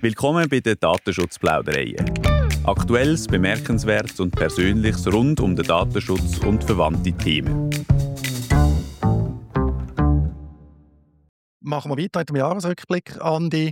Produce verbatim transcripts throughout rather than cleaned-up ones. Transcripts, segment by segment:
Willkommen bei den Datenschutzplaudereien. Aktuelles, Bemerkenswertes und Persönliches rund um den Datenschutz und verwandte Themen. Machen wir weiter mit dem Jahresrückblick, Andi.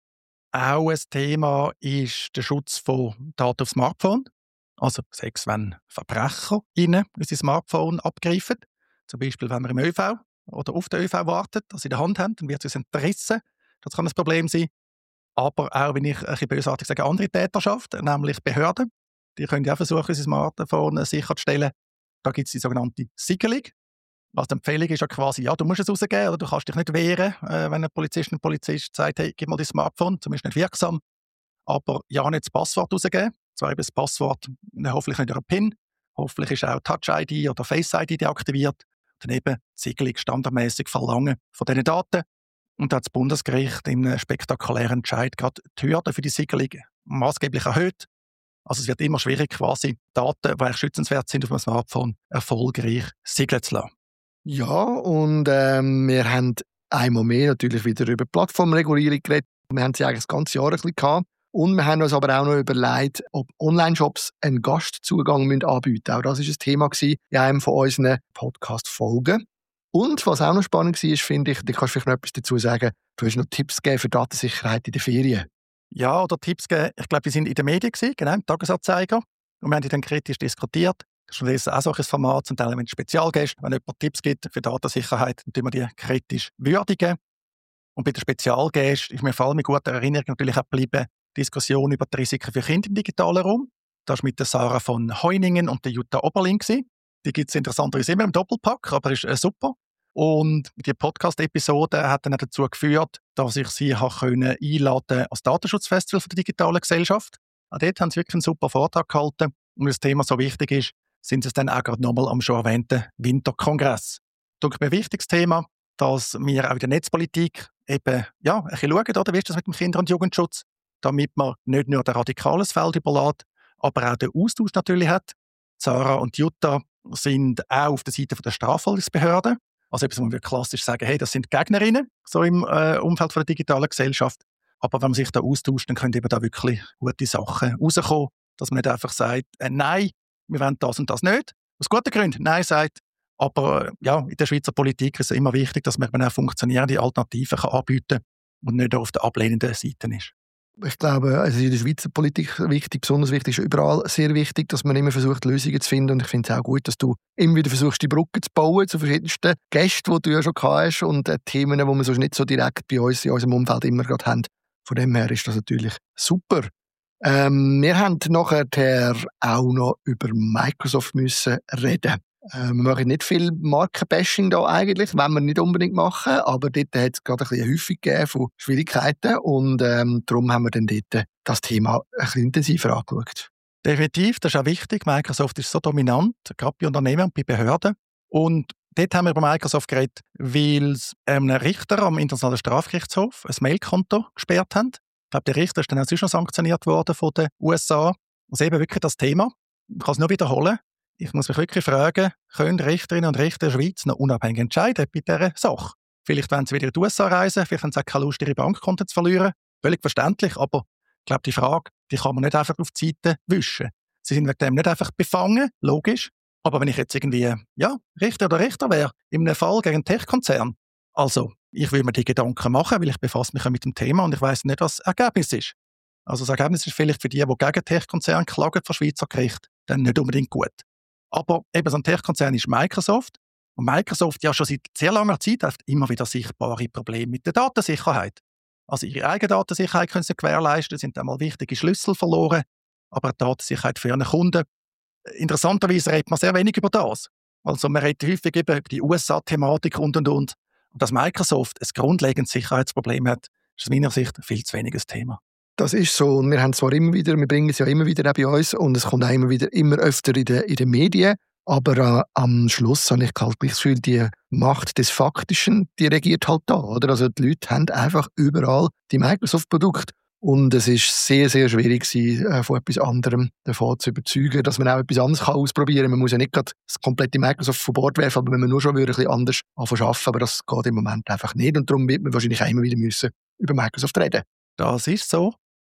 Auch ein Thema ist der Schutz von Daten auf Smartphone. Also sei es, wenn Verbrecher ihnen unser Smartphone abgreifen. Zum Beispiel, wenn wir im ÖV oder auf den ÖV warten, das in der Hand haben, dann wird es uns entrissen. Das kann ein Problem sein. Aber auch, wenn ich ein bisschen bösartig sage, andere Täterschaft, nämlich Behörden. Die können ja auch versuchen, unser Smartphone sicherzustellen. Da gibt es die sogenannte Siegelung. Also die Empfehlung ist ja quasi, ja, du musst es rausgeben oder du kannst dich nicht wehren, äh, wenn ein Polizist und Polizist sagt, hey, gib mal dein Smartphone, zumindest nicht wirksam. Aber ja, nicht das Passwort rausgeben. Zwar eben das Passwort, ne, hoffentlich nicht ein PIN, hoffentlich ist auch Touch-I D oder Face-I D deaktiviert. Dann eben die Siegelung standardmäßig verlangen von diesen Daten. Und da hat das Bundesgericht in einem spektakulären Entscheid gerade die Hürden für die Siegelung maßgeblich erhöht. Also es wird immer schwierig, quasi Daten, die eigentlich schützenswert sind, auf dem Smartphone erfolgreich siegeln zu lassen. Ja, und ähm, wir haben einmal mehr natürlich wieder über Plattformregulierung geredet. Wir haben sie eigentlich das ganze Jahr ein bisschen gehabt. Und wir haben uns aber auch noch überlegt, ob Online-Shops einen Gastzugang anbieten müssen. Auch das war ein Thema in einem von unseren Podcast-Folgen. Und was auch noch spannend war, finde ich, da kannst du vielleicht noch etwas dazu sagen, du hast noch Tipps geben für Datensicherheit in den Ferien. Ja, oder Tipps geben, ich glaube, wir sind in den Medien gewesen, genau, im Tagesanzeiger. Und wir haben die dann kritisch diskutiert. Das ist auch solches Format, zum Teil mit Spezialgästen. Wenn jemand Tipps gibt für Datensicherheit, dann würdigen wir die kritisch würdigen. Und bei den Spezialgästen ist mir vor allem in guter Erinnerung natürlich auch geblieben, Diskussion über die Risiken für Kinder im digitalen Raum. Das war mit der Sarah von Heuningen und der Jutta Oberling. Die gibt es interessanterweise immer im Doppelpack, aber ist äh, super. Und die Podcast-Episode hat dann dazu geführt, dass ich sie einladen konnte als Datenschutzfestival für die digitale Gesellschaft. Auch dort haben sie wirklich einen super Vortrag gehalten. Und weil das Thema so wichtig ist, sind sie es dann auch gerade nochmal am schon erwähnten Winterkongress. Das ist mir ein wichtiges Thema, dass wir auch in der Netzpolitik eben, ja, ein bisschen schauen, oder, wie ist das mit dem Kinder- und Jugendschutz, damit man nicht nur ein radikales Feld überlässt, aber auch den Austausch natürlich hat. Sarah und Jutta sind auch auf der Seite der Strafverfolgungsbehörden. Also etwas, wo wir klassisch sagen, hey, das sind Gegnerinnen, so im äh, Umfeld von der digitalen Gesellschaft. Aber wenn man sich da austauscht, dann können eben da wirklich gute Sachen rauskommen, dass man nicht einfach sagt, äh, nein, wir wollen das und das nicht. Aus guten Gründen Nein sagt. Aber äh, ja, in der Schweizer Politik ist es immer wichtig, dass man auch funktionierende Alternativen kann anbieten kann und nicht auf der ablehnenden Seite ist. Ich glaube, also in der Schweizer Politik wichtig, besonders wichtig, ist überall sehr wichtig, dass man immer versucht, Lösungen zu finden. Und ich finde es auch gut, dass du immer wieder versuchst, die Brücke zu bauen zu verschiedensten Gästen, die du ja schon gehabt hast und äh, Themen, die wir sonst nicht so direkt bei uns in unserem Umfeld immer gerade haben. Von dem her ist das natürlich super. Ähm, wir haben nachher auch noch über Microsoft müssen reden. Äh, wir machen nicht viel Markenbashing da eigentlich, wollen wir nicht unbedingt machen, aber dort hat es gerade ein bisschen eine Häufung gegeben von Schwierigkeiten und ähm, darum haben wir dann dort das Thema ein bisschen intensiver angeschaut. Definitiv, das ist auch wichtig. Microsoft ist so dominant, gerade bei Unternehmen und bei Behörden. Und dort haben wir über Microsoft geredet, weil es einem Richter am Internationalen Strafgerichtshof ein Mailkonto gesperrt haben. Ich glaube, der Richter ist dann auch sonst noch sanktioniert worden von den U S A. Also eben wirklich das Thema. Ich kann es nur wiederholen. Ich muss mich wirklich fragen, können Richterinnen und Richter der Schweiz noch unabhängig entscheiden bei dieser Sache? Vielleicht wollen sie wieder in die U S A reisen, vielleicht haben sie auch keine Lust, ihre Bankkonten zu verlieren. Völlig verständlich, aber ich glaube, die Frage, die kann man nicht einfach auf die Seite wischen. Sie sind wegen dem nicht einfach befangen, logisch. Aber wenn ich jetzt irgendwie, ja, Richter oder Richter wäre, in einem Fall gegen einen Tech-Konzern, also ich will mir die Gedanken machen, weil ich befasse mich mit dem Thema und ich weiss nicht, was das Ergebnis ist. Also das Ergebnis ist vielleicht für die, die gegen Tech-Konzerne klagen vor Schweizer Gericht, dann nicht unbedingt gut. Aber eben so ein Tech-Konzern ist Microsoft. Und Microsoft ja schon seit sehr langer Zeit hat immer wieder sichtbare Probleme mit der Datensicherheit. Also ihre eigene Datensicherheit können sie gewährleisten, sind einmal wichtige Schlüssel verloren, aber die Datensicherheit für ihre Kunden. Interessanterweise redet man sehr wenig über das. Also man redet häufig eben über die U S A-Thematik und und und. Und dass Microsoft ein grundlegendes Sicherheitsproblem hat, ist aus meiner Sicht viel zu weniges Thema. Das ist so. Und wir haben zwar immer wieder, wir bringen es ja immer wieder auch bei uns und es kommt auch immer wieder, immer öfter in den, in den Medien. Aber äh, am Schluss habe ich halt das Gefühl, die Macht des Faktischen, die regiert halt da, oder? Also die Leute haben einfach überall die Microsoft-Produkte. Und es ist sehr, sehr schwierig gewesen, äh, von etwas anderem davon zu überzeugen, dass man auch etwas anderes kann ausprobieren kann. Man muss ja nicht gerade das komplette Microsoft von Bord werfen, aber wenn man nur schon würde, ein bisschen anders anfangen arbeiten, aber das geht im Moment einfach nicht. Und darum wird man wahrscheinlich auch immer wieder müssen über Microsoft reden. Das ist so.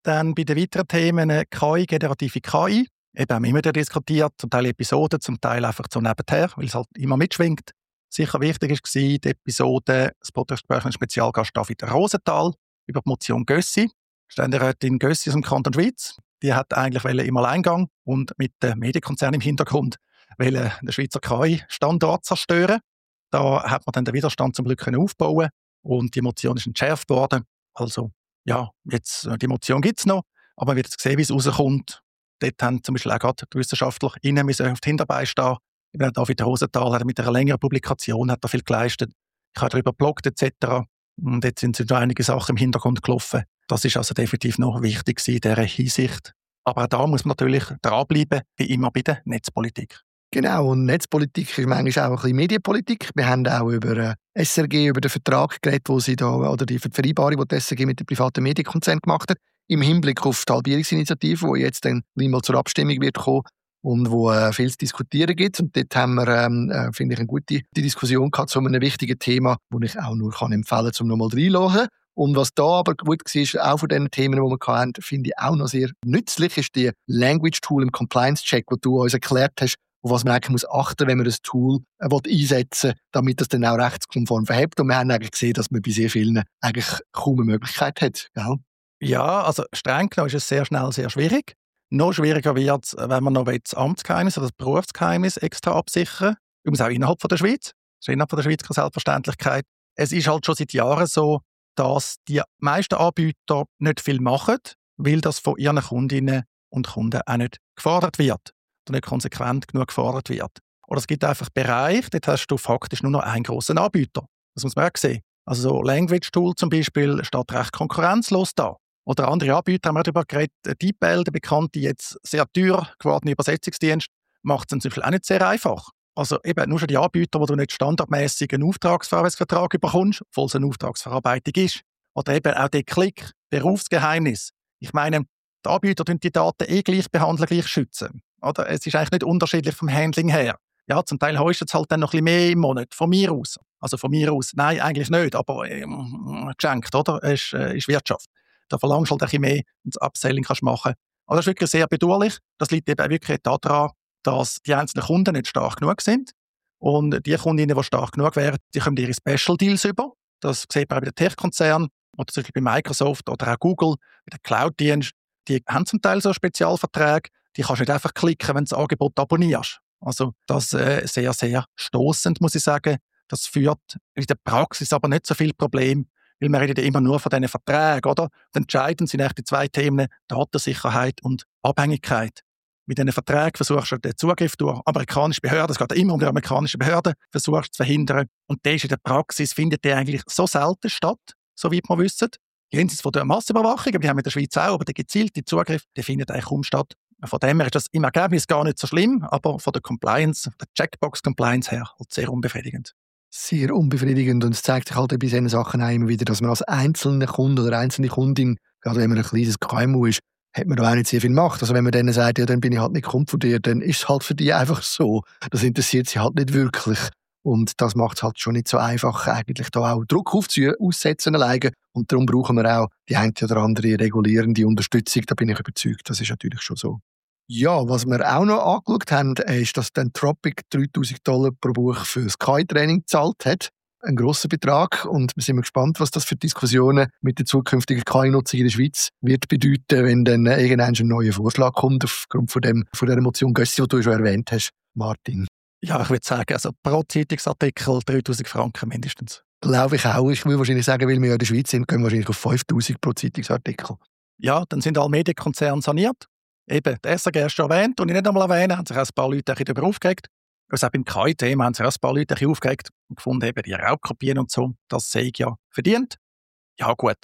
Dann bei den weiteren Themen K I, generative K I. Eben haben wir immer wieder diskutiert, zum Teil Episoden, zum Teil einfach so nebenher, weil es halt immer mitschwingt. Sicher wichtig war die Episode, das Podcast-Gespräch mit Spezialgast David Rosenthal über die Motion Gössi. Ständerätin Gössi aus dem Kanton Schweiz. Die hat eigentlich im Alleingang und mit dem Medienkonzern im Hintergrund den Schweizer K I-Standort zerstören. Da hat man dann den Widerstand zum Glück aufbauen und die Motion ist entschärft worden. Also ja, jetzt, die Motion gibt es noch, aber man wird jetzt sehen, wie es rauskommt. Dort haben zum Beispiel auch gerade die Wissenschaftler innen müssen auf die Hinterbeine stehen. Eben David Rosenthal hat mit einer längeren Publikation hat er viel geleistet. Ich habe darüber gebloggt et cetera. Und jetzt sind so einige Sachen im Hintergrund gelaufen. Das ist also definitiv noch wichtig in dieser Hinsicht. Aber auch da muss man natürlich dranbleiben, wie immer bei der Netzpolitik. Genau, und Netzpolitik ist manchmal auch ein bisschen Medienpolitik. Wir haben auch über äh, S R G, über den Vertrag geredet, wo sie da, oder die Vereinbarung, die die S R G mit dem privaten Medienkonzern gemacht hat, im Hinblick auf die Halbierungsinitiative, die jetzt dann mal zur Abstimmung wird kommen und wo äh, viel zu diskutieren gibt. Und dort haben wir, ähm, äh, finde ich, eine gute die Diskussion gehabt zu einem wichtigen Thema, das ich auch nur kann empfehlen kann, um nochmal reinzuhören. Und was da aber gut war, auch von den Themen, die wir hatten, finde ich auch noch sehr nützlich, ist die Language Tool im Compliance Check, wo du uns erklärt hast, auf was man eigentlich muss achten, wenn man das Tool äh, einsetzen will, damit das dann auch rechtskonform verhebt. Und wir haben eigentlich gesehen, dass man bei sehr vielen eigentlich kaum eine Möglichkeit hat. Gell? Ja, also streng genommen ist es sehr schnell sehr schwierig. Noch schwieriger wird es, wenn man noch das Amtsgeheimnis oder das Berufsgeheimnis extra absichern. Übrigens auch innerhalb von der Schweiz. Das ist innerhalb von der Schweiz keine Selbstverständlichkeit. Es ist halt schon seit Jahren so, dass die meisten Anbieter nicht viel machen, weil das von ihren Kundinnen und Kunden auch nicht gefordert wird oder nicht konsequent genug gefordert wird. Oder es gibt einfach Bereiche, dort hast du faktisch nur noch einen grossen Anbieter. Das muss man auch sehen. Also so Language Tool zum Beispiel steht recht konkurrenzlos da. Oder andere Anbieter haben wir darüber geredet. DeepL, der bekannte, jetzt sehr teuer gewordene Übersetzungsdienst, macht es zum Beispiel auch nicht sehr einfach. Also eben nur schon die Anbieter, wo du nicht standardmäßig einen Auftragsverarbeitungsvertrag bekommst, obwohl es eine Auftragsverarbeitung ist. Oder eben auch der Klick, Berufsgeheimnis. Ich meine, die Anbieter tun die Daten eh gleich behandeln, gleich schützen. Oder? Es ist eigentlich nicht unterschiedlich vom Handling her. Ja, zum Teil hast du jetzt halt dann noch ein bisschen mehr im Monat, von mir aus. Also von mir aus, nein, eigentlich nicht, aber ähm, geschenkt, oder? Es ist, äh, ist Wirtschaft. Da verlangst du halt ein bisschen mehr und das Upselling kannst du machen. Aber das ist wirklich sehr bedauerlich. Das liegt eben auch wirklich daran, dass die einzelnen Kunden nicht stark genug sind. Und die Kundinnen, die stark genug wären, die kommen ihre Special Deals über. Das sieht man auch bei den Tech-Konzernen oder zum Beispiel bei Microsoft oder auch Google, bei den Cloud-Diensten. Die haben zum Teil so Spezialverträge, die kannst du nicht einfach klicken, wenn du das Angebot abonnierst. Also das ist äh, sehr, sehr stossend, muss ich sagen. Das führt in der Praxis aber nicht so viel Problem, weil wir reden ja immer nur von diesen Verträgen, oder? Und entscheidend sind eigentlich die zwei Themen Datensicherheit und Abhängigkeit. Mit diesen Verträgen versuchst du den Zugriff durch amerikanische Behörden, es geht immer um die amerikanischen Behörden, versuchst zu verhindern. Und der ist in der Praxis, findet der eigentlich so selten statt, soweit wir wissen. Jenseits von der Massenüberwachung, aber die haben wir in der Schweiz auch, aber der gezielte Zugriff, der findet eigentlich kaum statt. Von dem her ist das im Ergebnis gar nicht so schlimm, aber von der Compliance, der Checkbox-Compliance her, halt sehr unbefriedigend. Sehr unbefriedigend, und es zeigt sich halt bei diesen Sachen auch immer wieder, dass man als einzelner Kunde oder einzelne Kundin, gerade wenn man ein kleines K M U ist, hat man da auch nicht sehr viel Macht. Also wenn man denen sagt, ja, dann bin ich halt nicht Kunde von dir, dann ist es halt für die einfach so. Das interessiert sie halt nicht wirklich. Und das macht es halt schon nicht so einfach, eigentlich da auch Druck aufzusetzen, aussetzen alleine. Und darum brauchen wir auch die eine oder andere regulierende Unterstützung. Da bin ich überzeugt, das ist natürlich schon so. Ja, was wir auch noch angeschaut haben, ist, dass dann Tropic dreitausend Dollar pro Buch für das K I-Training gezahlt hat. Ein grosser Betrag. Und wir sind gespannt, was das für Diskussionen mit der zukünftigen K I-Nutzung in der Schweiz wird bedeuten, wenn dann irgendein neuer Vorschlag kommt, aufgrund von, dem, von der Motion Gössi, die du schon erwähnt hast, Martin. Ja, ich würde sagen, also pro Zeitungsartikel dreitausend Franken mindestens. Glaube ich auch. Ich würde wahrscheinlich sagen, weil wir ja in der Schweiz sind, gehen wir wahrscheinlich auf fünftausend pro Zeitungsartikel. Ja, dann sind alle Medienkonzerne saniert. Eben, der S R G hast du schon erwähnt, und ich nicht einmal erwähnen, haben sich auch ein paar Leute darüber aufgeregt. Also auch beim K I-Thema haben sich auch ein paar Leute aufgeregt und gefunden, eben die Raubkopien und so, das sei ja verdient. Ja, gut.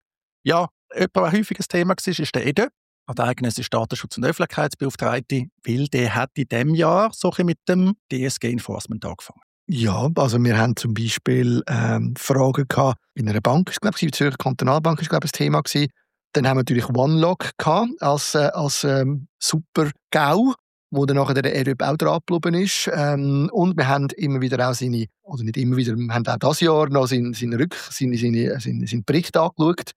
Ja, jemand, der ein häufiges Thema war, ist der E D Ö, der eidgenössische Datenschutz- und Öffentlichkeitsbeauftragte, weil der hat in diesem Jahr so ein mit dem D S G-Enforcement angefangen. Ja, also wir haben zum Beispiel ähm, Fragen gehabt in einer Bank, ich glaube, die Zürcher Kantonalbank war, glaube ich, das Thema gewesen. Dann haben wir natürlich OneLog gehabt, als, äh, als ähm, super GAU, wo dann nachher der E D Ö auch dran geblieben ist. Ähm, und wir haben immer wieder auch seine, oder nicht immer wieder, wir haben auch dieses Jahr noch seinen, seinen, Rück-, seine, seine, seinen, seinen Bericht angeschaut.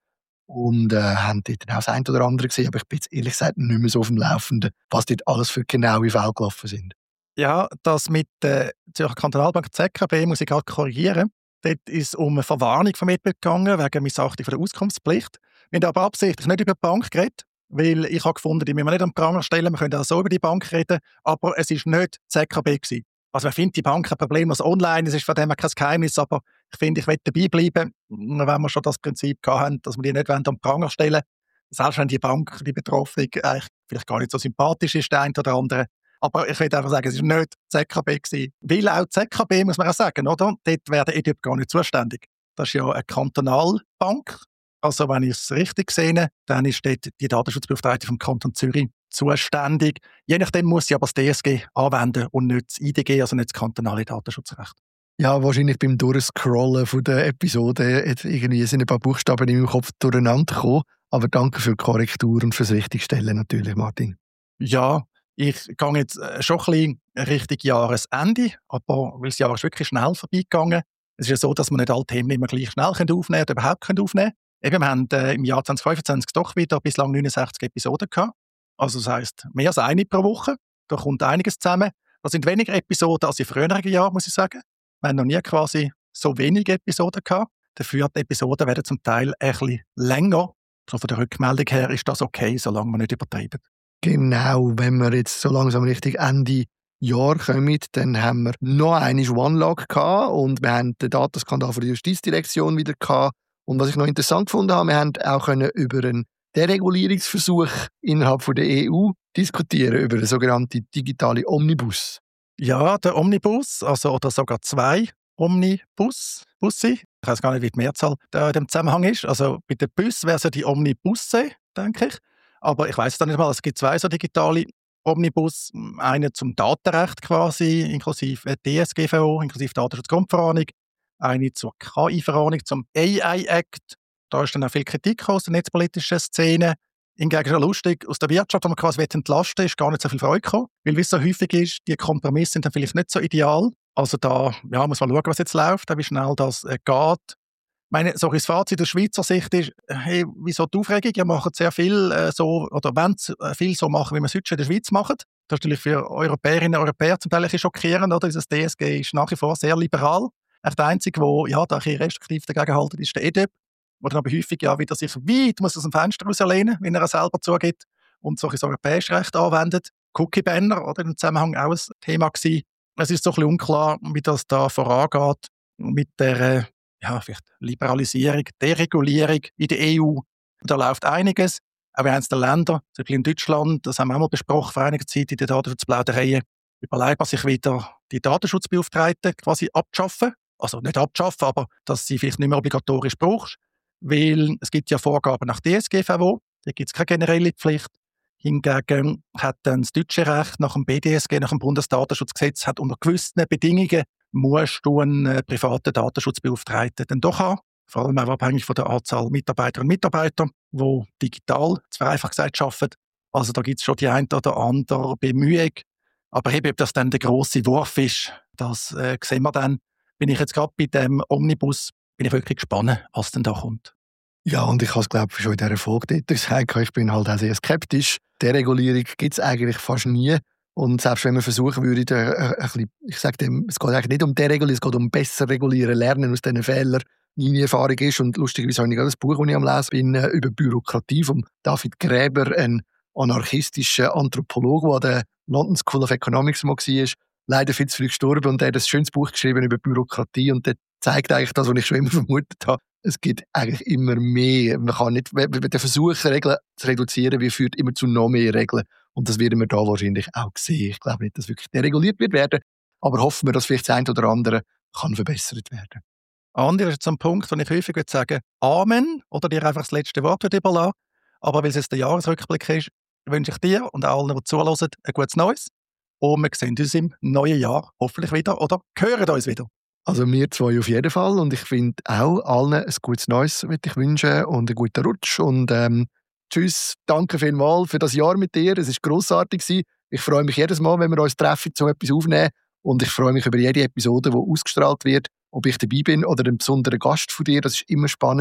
und äh, haben dort dann auch das eine oder andere gesehen, aber ich bin jetzt ehrlich gesagt nicht mehr so auf dem Laufenden, was dort alles für genaue Fälle gelaufen sind. Ja, das mit der Zürcher Kantonalbank Z K B muss ich gerade korrigieren. Dort ist es um eine Verwarnung vermittelt gegangen, wegen Missachtung der Auskunftspflicht. Wir haben aber absichtlich nicht über die Bank geredet, weil ich habe gefunden, die müssen wir nicht am Pranger stellen, wir können auch so über die Bank reden, aber es war nicht Z K B gewesen. Also man findet die Bank ein Problem als online, es ist von dem her kein Geheimnis, aber ich finde, ich will dabei bleiben, wenn wir schon das Prinzip gehabt haben, dass wir die nicht am Pranger stellen wollen. Selbst wenn die Bank, die Betroffene, eigentlich vielleicht gar nicht so sympathisch ist, der eine oder andere. Aber ich will einfach sagen, es war nicht Z K B gewesen. Weil auch Z K B, muss man auch sagen, oder? Dort wäre der E D I P gar nicht zuständig. Das ist ja eine Kantonalbank. Also wenn ich es richtig sehe, dann ist dort die Datenschutzbeauftragte vom Kanton Zürich zuständig. Je nachdem muss sie aber das D S G anwenden und nicht das I D G, also nicht das kantonale Datenschutzrecht. Ja, wahrscheinlich beim Durchscrollen von der Episode jetzt irgendwie sind ein paar Buchstaben in meinem Kopf durcheinander gekommen. Aber danke für die Korrektur und fürs Richtigstellen natürlich, Martin. Ja, ich gehe jetzt schon ein bisschen Richtung Jahresende, aber weil das Jahr ist wirklich schnell vorbeigegangen. Es ist ja so, dass man nicht alle Themen immer gleich schnell aufnehmen können oder überhaupt aufnehmen können. Eben, wir haben äh, im Jahr zwanzig fünfundzwanzig doch wieder bislang neunundsechzig Episoden gehabt. Also das heisst, mehr als eine pro Woche. Da kommt einiges zusammen. Das sind weniger Episoden als in früheren Jahren, muss ich sagen. Wir haben noch nie quasi so wenige Episoden gehabt. Dafür die Episoden werden zum Teil ein bisschen länger. So von der Rückmeldung her ist das okay, solange wir nicht übertreiben. Genau, wenn wir jetzt so langsam Richtung Ende Jahr kommen, dann haben wir noch einmal OneLog gehabt und wir haben den Datenskandal von der Justizdirektion wieder gehabt. Und was ich noch interessant gefunden habe, wir haben auch können über einen Deregulierungsversuch innerhalb von der E U diskutieren, über den sogenannten digitalen Omnibus. Ja, der Omnibus, also oder sogar zwei Omnibus, Busse. Ich weiß gar nicht, wie die Mehrzahl in dem Zusammenhang ist. Also bei den Bussen wäre es ja die Omnibusse, denke ich. Aber ich weiss es dann nicht mal, es gibt zwei so digitale Omnibus. Einen zum Datenrecht quasi, inklusive D S G V O, inklusive Datenschutzgrundverordnung. Eine zur K I-Verordnung, zum A I-Act. Da ist dann auch viel Kritik aus der netzpolitischen Szene. Hingegen schon lustig, aus der Wirtschaft, die man quasi entlasten will, ist gar nicht so viel Freude gekommen. Weil, wie es so häufig ist, die Kompromisse sind dann vielleicht nicht so ideal. Also da ja, muss man schauen, was jetzt läuft, wie schnell das äh, geht. Ich meine, so ein Fazit aus Schweizer Sicht ist, hey, wieso die Aufregung? Ihr macht sehr viel äh, so, oder wollt äh, viel so machen, wie wir es heute in der Schweiz machen. Das ist natürlich für Europäerinnen und Europäer zum Teil ein bisschen schockierend, oder? Dieses D S G ist nach wie vor sehr liberal. Echt der Einzige, der ja, da ein bisschen restriktiv dagegen hält, ist der E D I P. Der dann aber häufig ja wieder sich weit muss aus dem Fenster rauslehnen, wenn er es selber zugibt und solches europäisches Recht anwendet. Cookie-Banner, oder, im Zusammenhang auch ein Thema gewesen. Es ist so ein bisschen unklar, wie das da vorangeht mit der äh, ja, vielleicht Liberalisierung, Deregulierung in der E U. Da läuft einiges. Auch in einzelnen Ländern, zum Beispiel in Deutschland, das haben wir auch mal besprochen vor einiger Zeit in den Datenschutzplaudereien, überlegt man sich wieder, die Datenschutzbeauftragten quasi abzuschaffen. Also nicht abzuschaffen, aber dass sie vielleicht nicht mehr obligatorisch brauchst. Weil es gibt ja Vorgaben nach D S G V O, da gibt es keine generelle Pflicht. Hingegen hat dann das deutsche Recht nach dem B D S G, nach dem Bundesdatenschutzgesetz, hat unter gewissen Bedingungen musst du einen äh, privaten Datenschutzbeauftragten dann doch haben. Vor allem auch abhängig von der Anzahl Mitarbeiterinnen und Mitarbeiter, die digital, zu vereinfacht gesagt, arbeiten. Also da gibt es schon die eine oder andere Bemühung. Aber eben, ob das dann der grosse Wurf ist, das äh, sehen wir dann. Bin ich jetzt gerade bei dem Omnibus, bin ich wirklich gespannt, was denn da kommt. Ja, und ich habe es, glaube ich, schon in dieser Folge gesagt, ich bin halt auch sehr skeptisch. Deregulierung gibt es eigentlich fast nie. Und selbst wenn wir versuchen würden, äh, äh, ein bisschen, ich sage dem, es geht eigentlich nicht um Deregulieren, es geht um besser regulieren, lernen aus diesen Fehlern. Meine Erfahrung ist, und lustigerweise habe ich gerade das Buch, das ich am Lesen bin, äh, über Bürokratie von David Graeber, ein anarchistischer Anthropologe, der an der London School of Economics mal war, leider viel zu früh gestorben, und er hat ein schönes Buch geschrieben über Bürokratie, und der zeigt eigentlich das, was ich schon immer vermutet habe. Es gibt eigentlich immer mehr. Man kann nicht, wenn der Versuch, Regeln zu reduzieren, wie führt immer zu noch mehr Regeln. Und das werden wir da wahrscheinlich auch sehen. Ich glaube nicht, dass wirklich dereguliert wird werden, aber hoffen wir, dass vielleicht das eine oder andere kann verbessert werden. Andi, das ist jetzt ein Punkt, wo ich häufig würde sagen, Amen, oder dir einfach das letzte Wort überlassen. Aber weil es jetzt der Jahresrückblick ist, wünsche ich dir und allen, die zuhören, ein gutes Neues. Und wir sehen uns im neuen Jahr hoffentlich wieder oder hören uns wieder. Also wir zwei auf jeden Fall, und ich finde auch allen ein gutes Neues möchte ich wünschen und einen guten Rutsch, und ähm, tschüss, danke vielmals für das Jahr mit dir, es war grossartig gewesen. Ich freue mich jedes Mal, wenn wir uns treffen, so etwas aufnehmen, und ich freue mich über jede Episode, die ausgestrahlt wird, ob ich dabei bin oder ein besonderer Gast von dir, das ist immer spannend.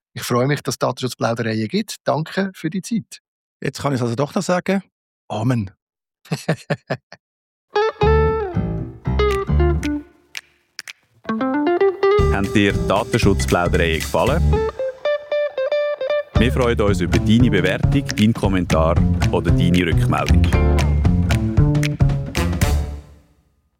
Ich freue mich, dass es Datenschutzplaudereien gibt. Danke für die Zeit. Jetzt kann ich es also doch noch sagen. Amen. Haben dir Datenschutzplaudereien gefallen? Wir freuen uns über deine Bewertung, deinen Kommentar oder deine Rückmeldung.